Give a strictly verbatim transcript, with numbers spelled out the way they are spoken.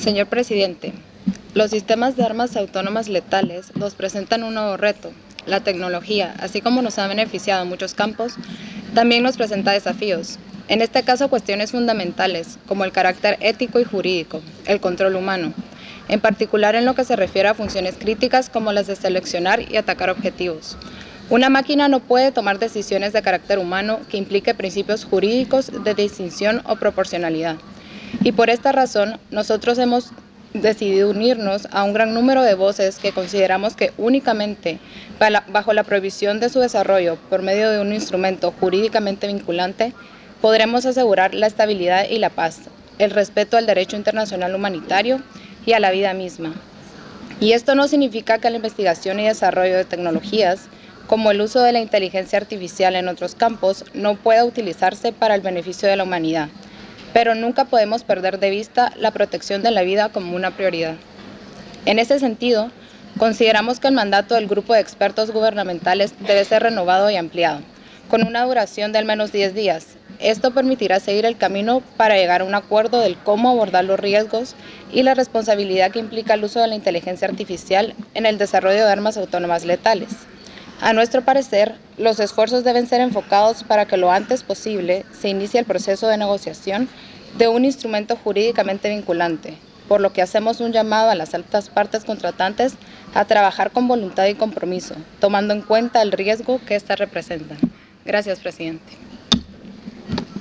Señor presidente, los sistemas de armas autónomas letales nos presentan un nuevo reto. La tecnología, así como nos ha beneficiado en muchos campos, también nos presenta desafíos. En este caso, cuestiones fundamentales, como el carácter ético y jurídico, el control humano, en particular en lo que se refiere a funciones críticas como las de seleccionar y atacar objetivos. Una máquina no puede tomar decisiones de carácter humano que implique principios jurídicos de distinción o proporcionalidad. Y por esta razón, nosotros hemos decidido unirnos a un gran número de voces que consideramos que únicamente bajo la prohibición de su desarrollo por medio de un instrumento jurídicamente vinculante, podremos asegurar la estabilidad y la paz, el respeto al derecho internacional humanitario y a la vida misma. Y esto no significa que la investigación y desarrollo de tecnologías, como el uso de la inteligencia artificial en otros campos, no pueda utilizarse para el beneficio de la humanidad. Pero nunca podemos perder de vista la protección de la vida como una prioridad. En ese sentido, consideramos que el mandato del grupo de expertos gubernamentales debe ser renovado y ampliado, con una duración de al menos diez días. Esto permitirá seguir el camino para llegar a un acuerdo del cómo abordar los riesgos y la responsabilidad que implica el uso de la inteligencia artificial en el desarrollo de armas autónomas letales. A nuestro parecer, los esfuerzos deben ser enfocados para que lo antes posible se inicie el proceso de negociación de un instrumento jurídicamente vinculante, por lo que hacemos un llamado a las altas partes contratantes a trabajar con voluntad y compromiso, tomando en cuenta el riesgo que ésta representa. Gracias, presidente.